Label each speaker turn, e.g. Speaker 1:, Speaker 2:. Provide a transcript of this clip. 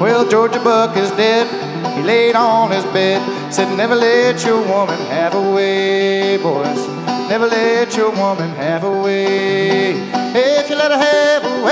Speaker 1: Well, Georgia Buck is dead. He laid on his bed, said, never let your woman have a way, boys. Never let your woman have a way. If you let her have a